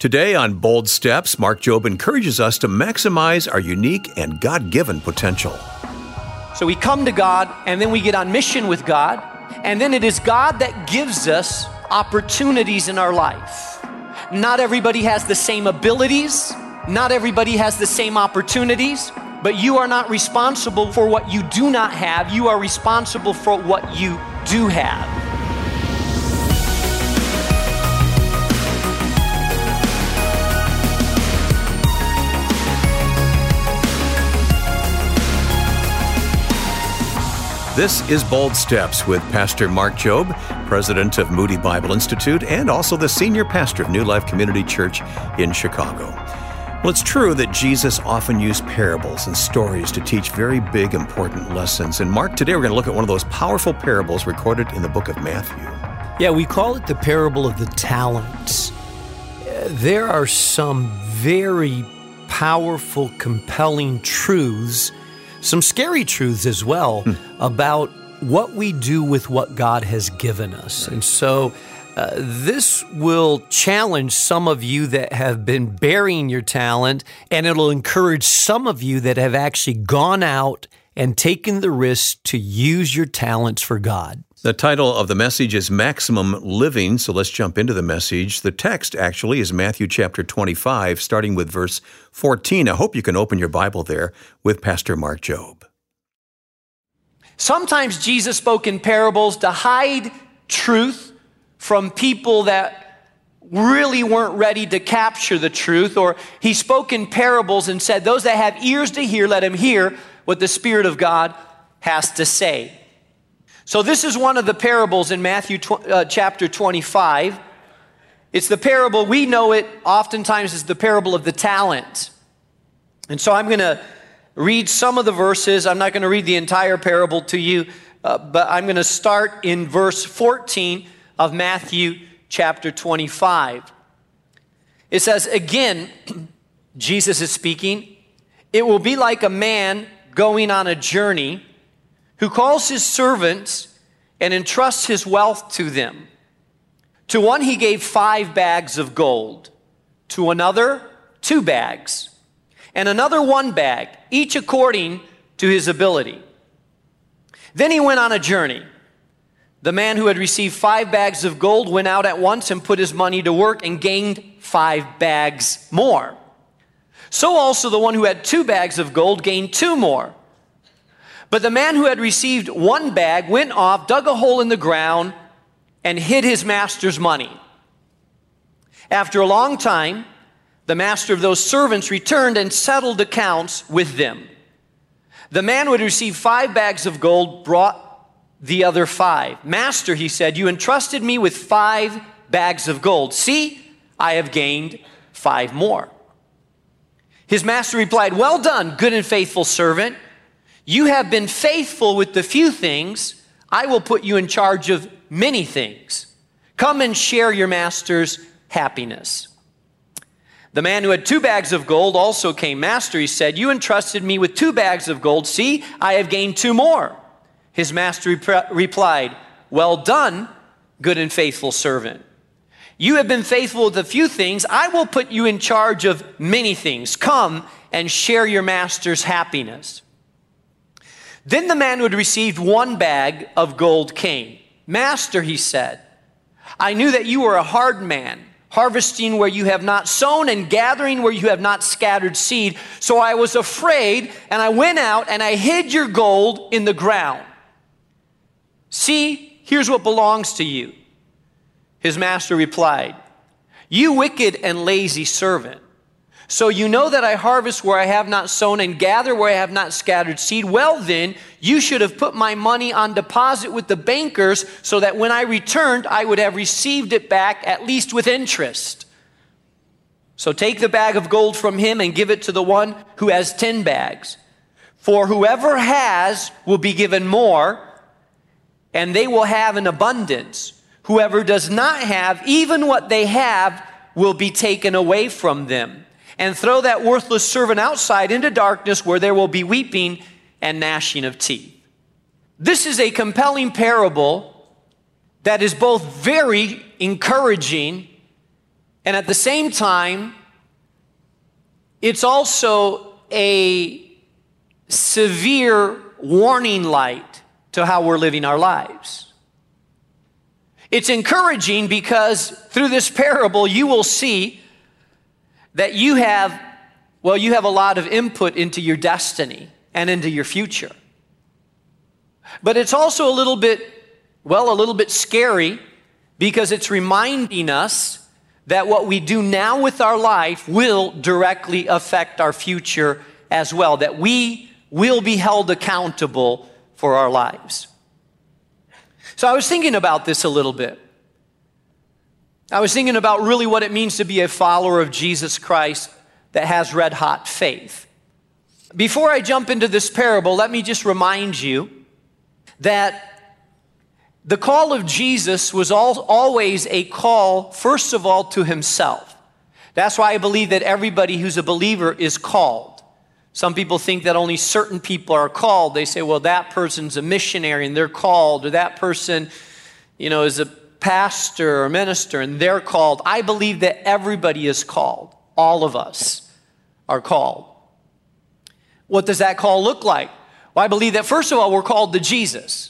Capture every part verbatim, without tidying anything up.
Today on Bold Steps, Mark Jobe encourages us to maximize our unique and God-given potential. So we come to God, and then we get on mission with God, and then it is God that gives us opportunities in our life. Not everybody has the same abilities, not everybody has the same opportunities, but you are not responsible for what you do not have. You are responsible for what you do have. This is Bold Steps with Pastor Mark Jobe, president of Moody Bible Institute, and also the senior pastor of New Life Community Church in Chicago. Well, it's true that Jesus often used parables and stories to teach very big, important lessons. And Mark, today we're going to look at one of those powerful parables recorded in the book of Matthew. Yeah, we call it the parable of the talents. There are some very powerful, compelling truths, some scary truths as well, hmm. about what we do with what God has given us. And so uh, this will challenge some of you that have been burying your talent, and it'll encourage some of you that have actually gone out and taken the risk to use your talents for God. The title of the message is Maximum Living, so let's jump into the message. The text actually is Matthew chapter twenty-five, starting with verse fourteen. I hope you can open your Bible there with Pastor Mark Jobe. Sometimes Jesus spoke in parables to hide truth from people that really weren't ready to capture the truth, or he spoke in parables and said, those that have ears to hear, let him hear what the Spirit of God has to say. So this is one of the parables in Matthew tw- uh, chapter twenty-five. It's the parable, we know it oftentimes as the parable of the talents. And so I'm going to read some of the verses. I'm not going to read the entire parable to you, uh, but I'm going to start in verse fourteen of Matthew chapter twenty-five. It says, again, Jesus is speaking, it will be like a man going on a journey who calls his servants and entrusts his wealth to them. To one he gave five bags of gold, to another two bags, and another one bag, each according to his ability. Then he went on a journey. The man who had received five bags of gold went out at once and put his money to work and gained five bags more. So also the one who had two bags of gold gained two more. But the man who had received one bag went off, dug a hole in the ground, and hid his master's money. After a long time, the master of those servants returned and settled accounts with them. The man who had received five bags of gold brought the other five. Master, he said, you entrusted me with five bags of gold. See, I have gained five more. His master replied, well done, good and faithful servant. You have been faithful with the few things. I will put you in charge of many things. Come and share your master's happiness. The man who had two bags of gold also came. Master, he said, you entrusted me with two bags of gold. See, I have gained two more. His master rep- replied, well done, good and faithful servant. You have been faithful with a few things. I will put you in charge of many things. Come and share your master's happiness. Then the man who had received one bag of gold came. Master, he said, I knew that you were a hard man, harvesting where you have not sown and gathering where you have not scattered seed. So I was afraid, and I went out and I hid your gold in the ground. See, here's what belongs to you. His master replied, you wicked and lazy servant. So you know that I harvest where I have not sown and gather where I have not scattered seed. Well then, you should have put my money on deposit with the bankers so that when I returned, I would have received it back at least with interest. So take the bag of gold from him and give it to the one who has ten bags. For whoever has will be given more, and they will have an abundance. Whoever does not have, even what they have, will be taken away from them. And throw that worthless servant outside into darkness where there will be weeping and gnashing of teeth. This is a compelling parable that is both very encouraging And at the same time, it's also a severe warning light to how we're living our lives. It's encouraging because through this parable, you will see that you have, well, you have a lot of input into your destiny and into your future. But it's also a little bit, well, a little bit scary because it's reminding us that what we do now with our life will directly affect our future as well, that we will be held accountable for our lives. So I was thinking about this a little bit. I was thinking about really what it means to be a follower of Jesus Christ that has red hot faith. Before I jump into this parable, let me just remind you that the call of Jesus was all, always a call, first of all, to himself. That's why I believe that everybody who's a believer is called. Some people think that only certain people are called. They say, well, that person's a missionary and they're called, or that person, you know, is a pastor or minister and they're called. I believe that everybody is called. All of us are called. What does that call look like? Well, I believe that first of all, we're called to Jesus.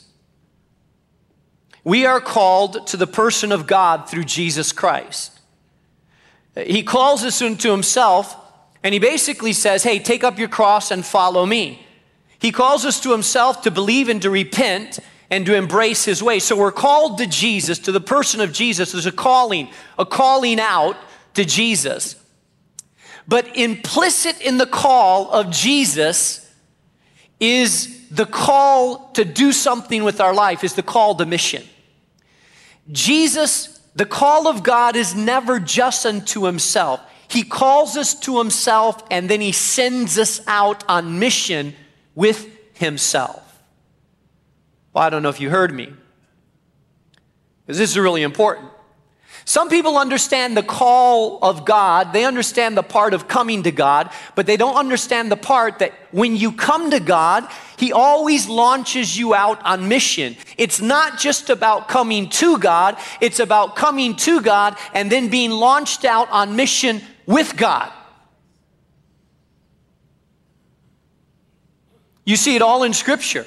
We are called to the person of God through Jesus Christ. He calls us into himself, and he basically says, hey, take up your cross and follow me. He calls us to himself to believe and to repent and to embrace his way. So we're called to Jesus, to the person of Jesus. There's a calling, a calling out to Jesus. But implicit in the call of Jesus is the call to do something with our life, is the call to mission. Jesus, the call of God is never just unto himself. He calls us to himself and then he sends us out on mission with himself. Well, I don't know if you heard me, because this is really important. Some people understand the call of God. They understand the part of coming to God, but they don't understand the part that when you come to God, he always launches you out on mission. It's not just about coming to God. It's about coming to God and then being launched out on mission with God. You see it all in Scripture.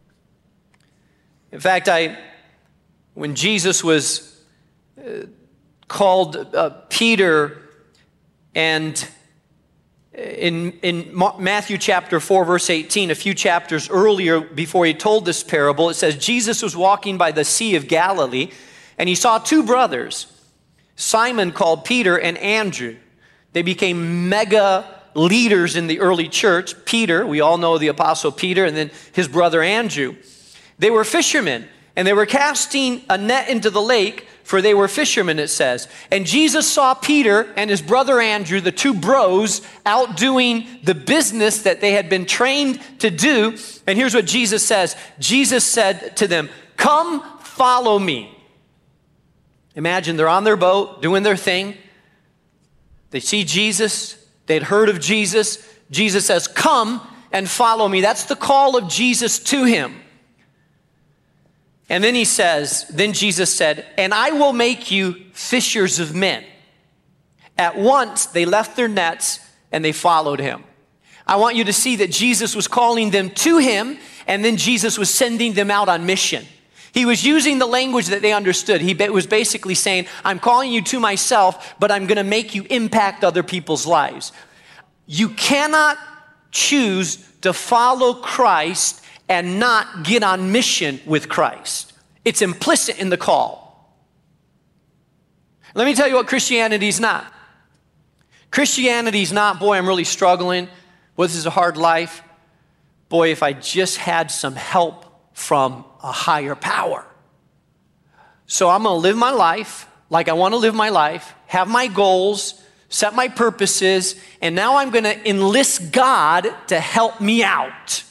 In fact, I, when Jesus was uh, called uh, Peter, and in, in Matthew chapter four, verse eighteen, a few chapters earlier before he told this parable, it says, Jesus was walking by the Sea of Galilee, and he saw two brothers, Simon called Peter and Andrew. They became mega leaders in the early church. Peter, we all know the apostle Peter, and then his brother Andrew. They were fishermen, and they were casting a net into the lake, for they were fishermen, it says. And Jesus saw Peter and his brother Andrew, the two bros, out doing the business that they had been trained to do. And here's what Jesus says. Jesus said to them, come follow me. Imagine they're on their boat doing their thing. They see Jesus. They'd heard of Jesus. Jesus says, come and follow me. That's the call of Jesus to him. And then he says, then Jesus said, and I will make you fishers of men. At once they left their nets and they followed him. I want you to see that Jesus was calling them to him, and then Jesus was sending them out on mission. He was using the language that they understood. He was basically saying, I'm calling you to myself, but I'm going to make you impact other people's lives. You cannot choose to follow Christ and not get on mission with Christ. It's implicit in the call. Let me tell you what Christianity is not. Christianity is not, boy, I'm really struggling. Boy, this is a hard life. Boy, if I just had some help from a higher power. So I'm going to live my life like I want to live my life, have my goals, set my purposes, and now I'm going to enlist God to help me out.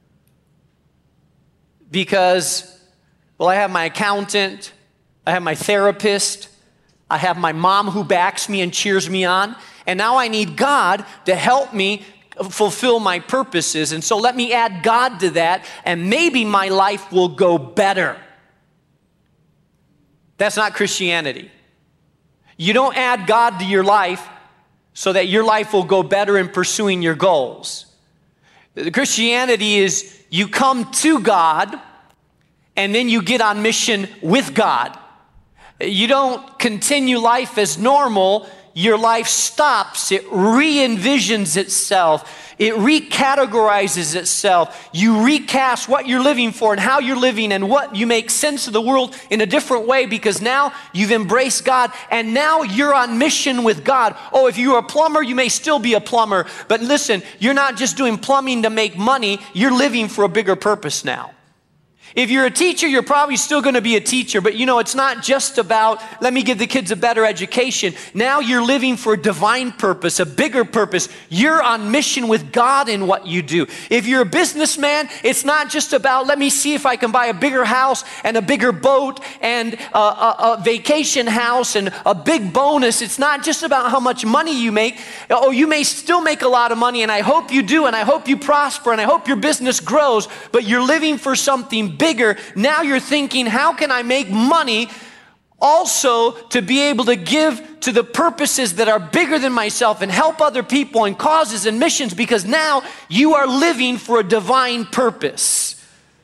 Because, well, I have my accountant, I have my therapist, I have my mom who backs me and cheers me on, and now I need God to help me fulfill my purposes. And so let me add God to that, and maybe my life will go better. That's not Christianity. You don't add God to your life so that your life will go better in pursuing your goals. Christianity is you come to God and then you get on mission with God. You don't continue life as normal. Your life stops. It re-envisions itself. It recategorizes itself. You recast what you're living for and how you're living and what you make sense of the world in a different way because now you've embraced God and now you're on mission with God. Oh, if you're a plumber, you may still be a plumber. But listen, you're not just doing plumbing to make money. You're living for a bigger purpose now. If you're a teacher, you're probably still going to be a teacher, but you know, it's not just about, let me give the kids a better education. Now you're living for a divine purpose, a bigger purpose. You're on mission with God in what you do. If you're a businessman, it's not just about, let me see if I can buy a bigger house and a bigger boat and a, a, a vacation house and a big bonus. It's not just about how much money you make. Oh, you may still make a lot of money, and I hope you do, and I hope you prosper, and I hope your business grows, but you're living for something bigger. Now you're thinking, how can I make money also to be able to give to the purposes that are bigger than myself and help other people and causes and missions, because now you are living for a divine purpose.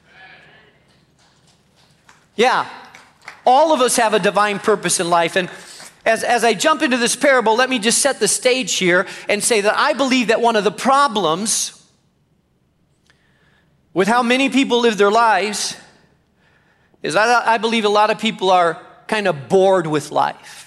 Yeah, all of us have a divine purpose in life. And as, as I jump into this parable, let me just set the stage here and say that I believe that one of the problems with how many people live their lives is I, I believe a lot of people are kind of bored with life.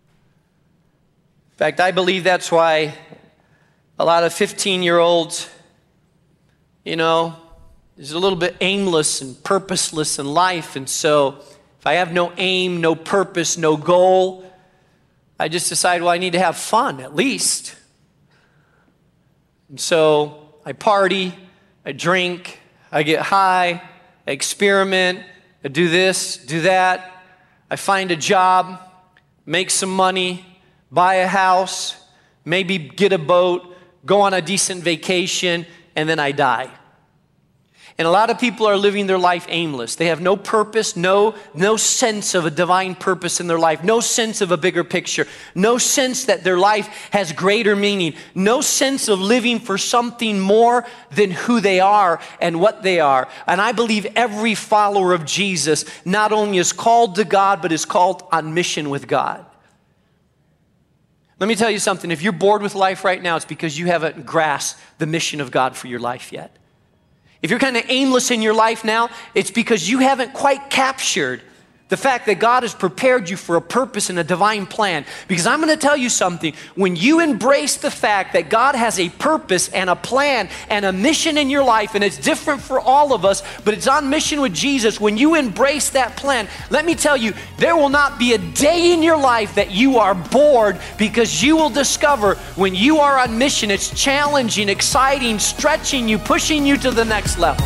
In fact, I believe that's why a lot of fifteen-year-olds, you know, is a little bit aimless and purposeless in life. And so if I have no aim, no purpose, no goal, I just decide, well, I need to have fun at least. And so I party, I drink, I get high, I experiment, I do this, do that. I find a job, make some money, buy a house, maybe get a boat, go on a decent vacation, and then I die. And a lot of people are living their life aimless. They have no purpose, no, no sense of a divine purpose in their life, no sense of a bigger picture, no sense that their life has greater meaning, no sense of living for something more than who they are and what they are. And I believe every follower of Jesus not only is called to God, but is called on mission with God. Let me tell you something. If you're bored with life right now, it's because you haven't grasped the mission of God for your life yet. If you're kind of aimless in your life now, it's because you haven't quite captured the fact that God has prepared you for a purpose and a divine plan. Because I'm going to tell you something. When you embrace the fact that God has a purpose and a plan and a mission in your life, and it's different for all of us, but it's on mission with Jesus, when you embrace that plan, let me tell you, there will not be a day in your life that you are bored, because you will discover when you are on mission, it's challenging, exciting, stretching you, pushing you to the next level.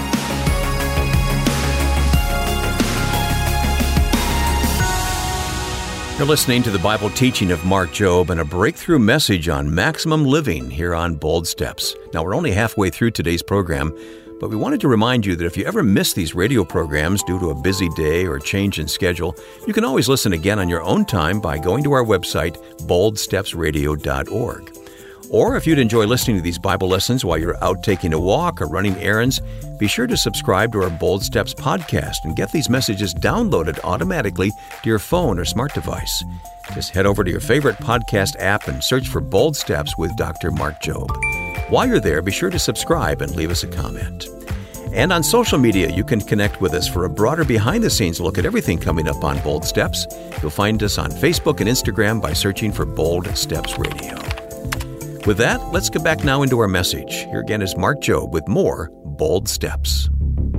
You're listening to the Bible teaching of Mark Jobe and a breakthrough message on maximum living here on Bold Steps. Now, we're only halfway through today's program, but we wanted to remind you that if you ever miss these radio programs due to a busy day or change in schedule, you can always listen again on your own time by going to our website, bold steps radio dot org. Or if you'd enjoy listening to these Bible lessons while you're out taking a walk or running errands, be sure to subscribe to our Bold Steps podcast and get these messages downloaded automatically to your phone or smart device. Just head over to your favorite podcast app and search for Bold Steps with Doctor Mark Jobe. While you're there, be sure to subscribe and leave us a comment. And on social media, you can connect with us for a broader behind-the-scenes look at everything coming up on Bold Steps. You'll find us on Facebook and Instagram by searching for Bold Steps Radio. With that, let's get back now into our message. Here again is Mark Jobe with more Bold Steps.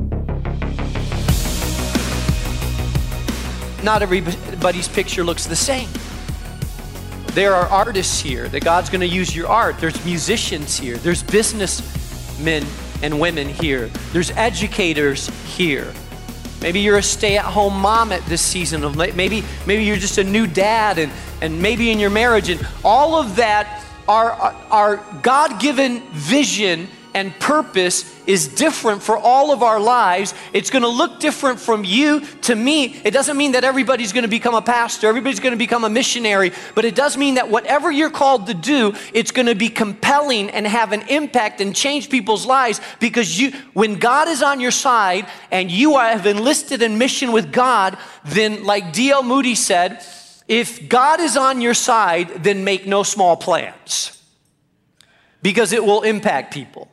Not everybody's picture looks the same. There are artists here that God's going to use your art. There's musicians here. There's businessmen and women here. There's educators here. Maybe you're a stay-at-home mom at this season of maybe maybe you're just a new dad, and, and maybe in your marriage, and all of that Our, our God-given vision and purpose is different for all of our lives. It's going to look different from you to me. It doesn't mean that everybody's going to become a pastor, everybody's going to become a missionary, but it does mean that whatever you're called to do, it's going to be compelling and have an impact and change people's lives, because you, when God is on your side and you have enlisted in mission with God, then like D L Moody said, if God is on your side, then make no small plans, because it will impact people.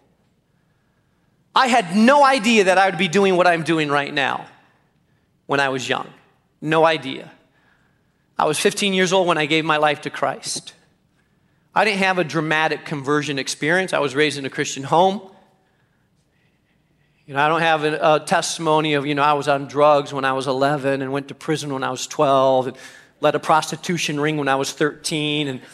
I had no idea that I would be doing what I'm doing right now when I was young. No idea. I was fifteen years old when I gave my life to Christ. I didn't have a dramatic conversion experience. I was raised in a Christian home. You know, I don't have a, a testimony of, you know, I was on drugs when I was eleven and went to prison when I was twelve and led a prostitution ring when I was thirteen. And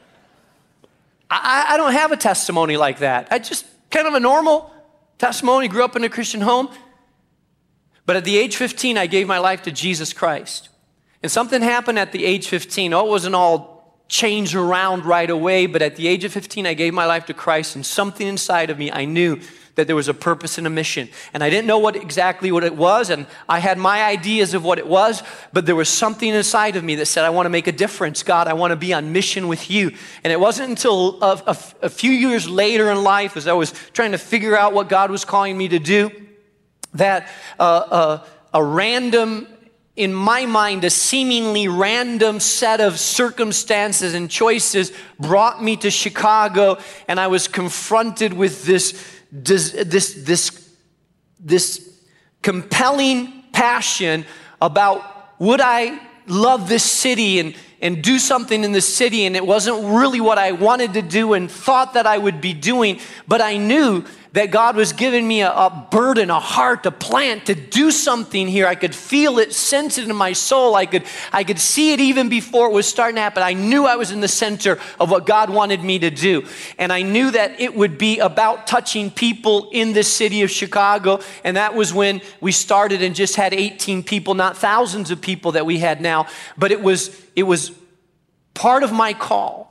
I, I don't have a testimony like that. I just kind of a normal testimony, grew up in a Christian home. But at the age fifteen, I gave my life to Jesus Christ. And something happened at the age fifteen. Oh, it wasn't all changed around right away, but at the age of fifteen, I gave my life to Christ, and something inside of me, I knew that there was a purpose and a mission. And I didn't know what exactly what it was, and I had my ideas of what it was, but there was something inside of me that said, I want to make a difference. God, I want to be on mission with you. And it wasn't until a, a, a few years later in life, as I was trying to figure out what God was calling me to do, that uh, uh, a random, in my mind, a seemingly random set of circumstances and choices brought me to Chicago, and I was confronted with this Does this, this, this compelling passion about, would I love this city and, and do something in the city? And it wasn't really what I wanted to do and thought that I would be doing, but I knew that God was giving me a, a burden, a heart, a plant to do something here. I could feel it, sense it in my soul. I could, I could see it even before it was starting to happen. I knew I was in the center of what God wanted me to do. And I knew that it would be about touching people in the city of Chicago. And that was when we started and just had eighteen people, not thousands of people that we had now. But it was, it was part of my call.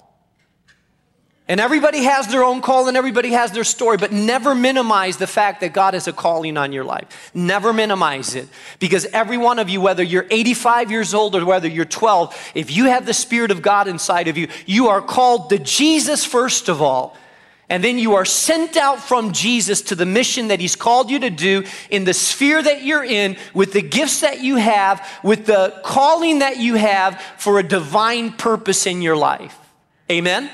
And everybody has their own call and everybody has their story, but never minimize the fact that God has a calling on your life. Never minimize it, because every one of you, whether you're eighty-five years old or whether you're twelve, if you have the Spirit of God inside of you, you are called to Jesus first of all, and then you are sent out from Jesus to the mission that He's called you to do in the sphere that you're in, with the gifts that you have, with the calling that you have for a divine purpose in your life. Amen?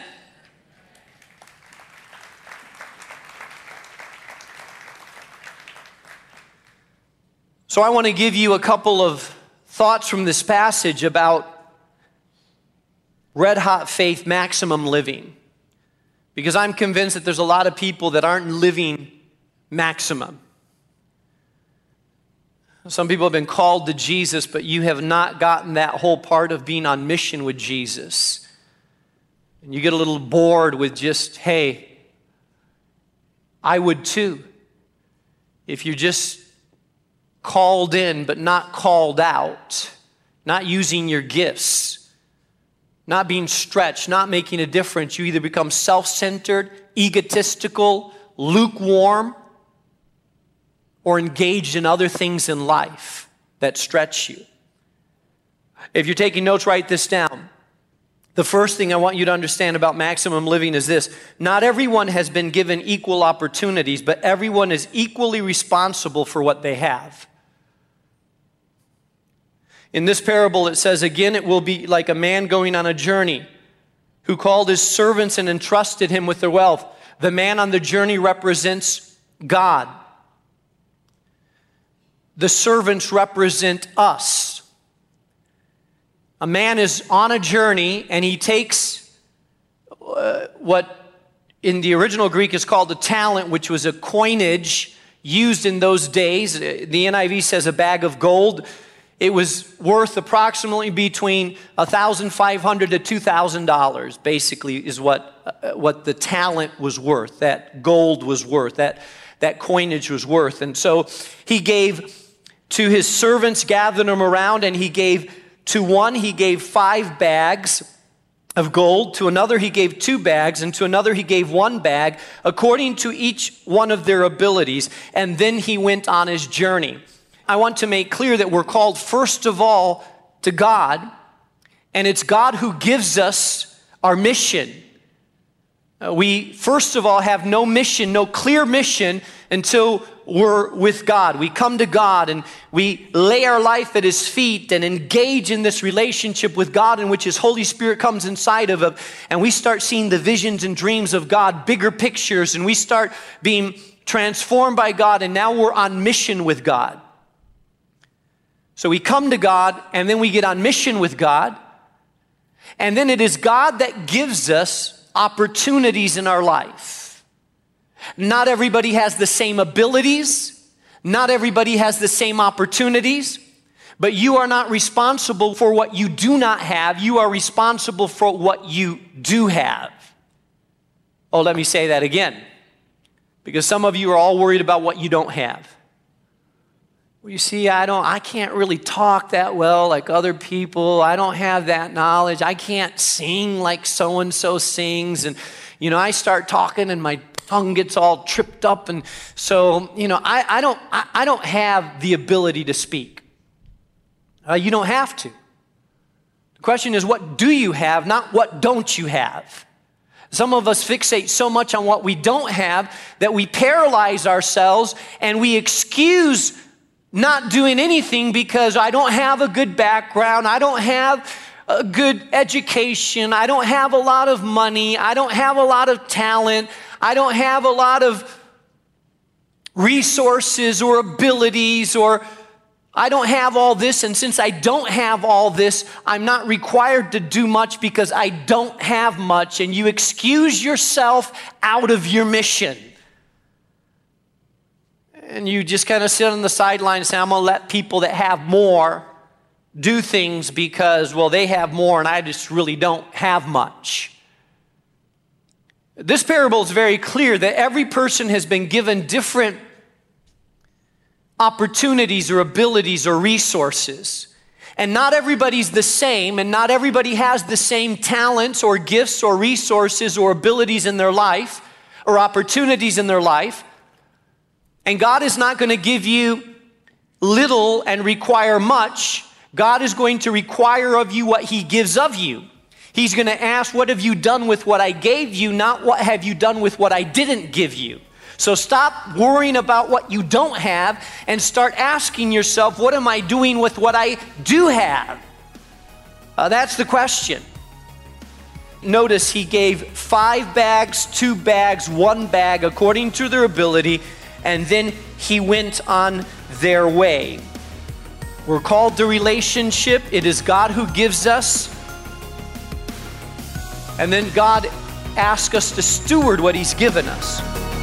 So I want to give you a couple of thoughts from this passage about red hot faith, maximum living. Because I'm convinced that there's a lot of people that aren't living maximum. Some people have been called to Jesus, but you have not gotten that whole part of being on mission with Jesus. And you get a little bored with just, hey, I would too. If you just called in but not called out, not using your gifts, not being stretched, not making a difference, you either become self-centered, egotistical, lukewarm, or engaged in other things in life that stretch you. If you're taking notes, write this down. The first thing I want you to understand about maximum living is this: not everyone has been given equal opportunities, but everyone is equally responsible for what they have. In this parable, it says, again, it will be like a man going on a journey who called his servants and entrusted him with their wealth. The man on the journey represents God. The servants represent us. A man is on a journey and he takes uh, what in the original Greek is called a talent, which was a coinage used in those days. The N I V says a bag of gold. It was worth approximately between one thousand five hundred dollars to two thousand dollars, basically, is what, uh, what the talent was worth, that gold was worth, that, that coinage was worth. And so he gave to his servants, gathered them around, and he gave to one, he gave five bags of gold, to another he gave two bags, and to another he gave one bag, according to each one of their abilities, and then he went on his journey. I want to make clear that we're called first of all to God, and it's God who gives us our mission. Uh, we first of all have no mission, no clear mission until we're with God. We come to God and we lay our life at His feet and engage in this relationship with God in which His Holy Spirit comes inside of us, and we start seeing the visions and dreams of God, bigger pictures, and we start being transformed by God, and now we're on mission with God. So we come to God and then we get on mission with God, and then it is God that gives us opportunities in our life. Not everybody has the same abilities. Not everybody has the same opportunities. But you are not responsible for what you do not have. You are responsible for what you do have. Oh, let me say that again. Because some of you are all worried about what you don't have. Well, you see, I don't, I can't really talk that well like other people. I don't have that knowledge. I can't sing like so-and-so sings. And, you know, I start talking and my tongue gets all tripped up. And so, you know, I, I don't, I, I don't have the ability to speak. Uh, you don't have to. The question is, what do you have, not what don't you have? Some of us fixate so much on what we don't have that we paralyze ourselves and we excuse not doing anything because I don't have a good background, I don't have a good education, I don't have a lot of money, I don't have a lot of talent, I don't have a lot of resources or abilities, or I don't have all this, and since I don't have all this, I'm not required to do much because I don't have much, and you excuse yourself out of your mission. And you just kind of sit on the sideline and say, I'm going to let people that have more do things because, well, they have more and I just really don't have much. This parable is very clear that every person has been given different opportunities or abilities or resources. And not everybody's the same, and not everybody has the same talents or gifts or resources or abilities in their life or opportunities in their life. And God is not going to give you little and require much. God is going to require of you what He gives of you. He's going to ask, what have you done with what I gave you, not what have you done with what I didn't give you. So stop worrying about what you don't have and start asking yourself, what am I doing with what I do have? Uh, that's the question. Notice He gave five bags, two bags, one bag, according to their ability, and then He went on their way. We're called to relationship. It is God who gives us. And then God asks us to steward what He's given us.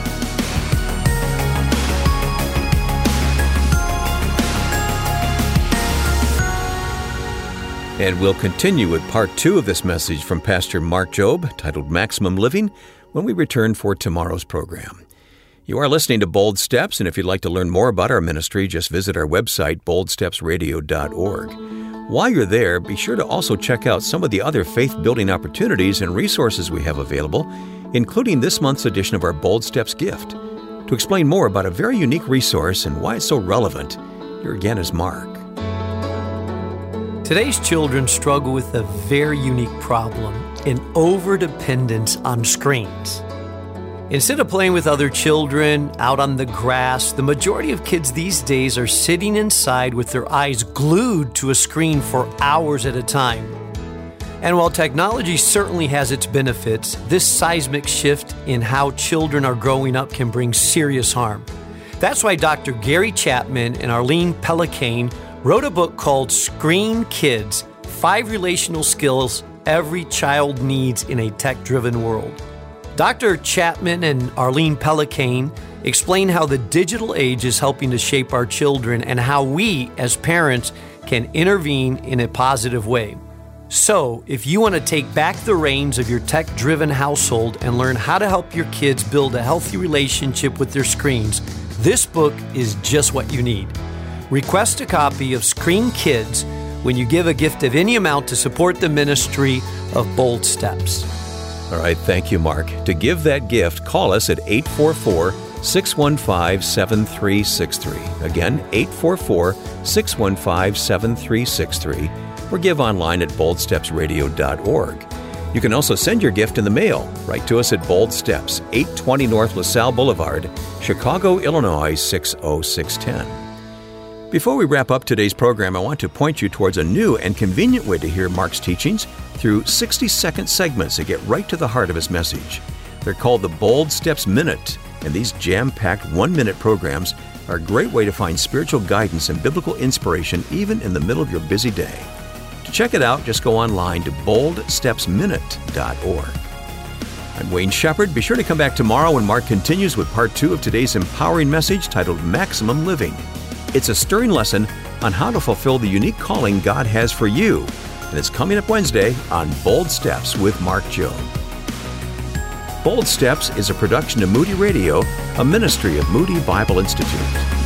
And we'll continue with part two of this message from Pastor Mark Jobe, titled Maximum Living, when we return for tomorrow's program. You are listening to Bold Steps, and if you'd like to learn more about our ministry, just visit our website, bold steps radio dot org. While you're there, be sure to also check out some of the other faith-building opportunities and resources we have available, including this month's edition of our Bold Steps gift. To explain more about a very unique resource and why it's so relevant, here again is Mark. Today's children struggle with a very unique problem, an overdependence on screens. Instead of playing with other children out on the grass, the majority of kids these days are sitting inside with their eyes glued to a screen for hours at a time. And while technology certainly has its benefits, this seismic shift in how children are growing up can bring serious harm. That's why Doctor Gary Chapman and Arlene Pellicane wrote a book called Screen Kids, Five Relational Skills Every Child Needs in a Tech-Driven World. Doctor Chapman and Arlene Pellicane explain how the digital age is helping to shape our children and how we, as parents, can intervene in a positive way. So, if you want to take back the reins of your tech-driven household and learn how to help your kids build a healthy relationship with their screens, this book is just what you need. Request a copy of Screen Kids when you give a gift of any amount to support the ministry of Bold Steps. All right, thank you, Mark. To give that gift, call us at eight four four, six one five, seven three six three. Again, eight four four, six one five, seven three six three, or give online at bold steps radio dot org. You can also send your gift in the mail. Write to us at Bold Steps, eight twenty North LaSalle Boulevard, Chicago, Illinois, six oh six one oh. Before we wrap up today's program, I want to point you towards a new and convenient way to hear Mark's teachings through sixty-second segments that get right to the heart of his message. They're called the Bold Steps Minute, and these jam-packed one-minute programs are a great way to find spiritual guidance and biblical inspiration even in the middle of your busy day. To check it out, just go online to bold steps minute dot org. I'm Wayne Shepherd. Be sure to come back tomorrow when Mark continues with part two of today's empowering message titled Maximum Living. It's a stirring lesson on how to fulfill the unique calling God has for you. And it's coming up Wednesday on Bold Steps with Mark Jobe. Bold Steps is a production of Moody Radio, a ministry of Moody Bible Institute.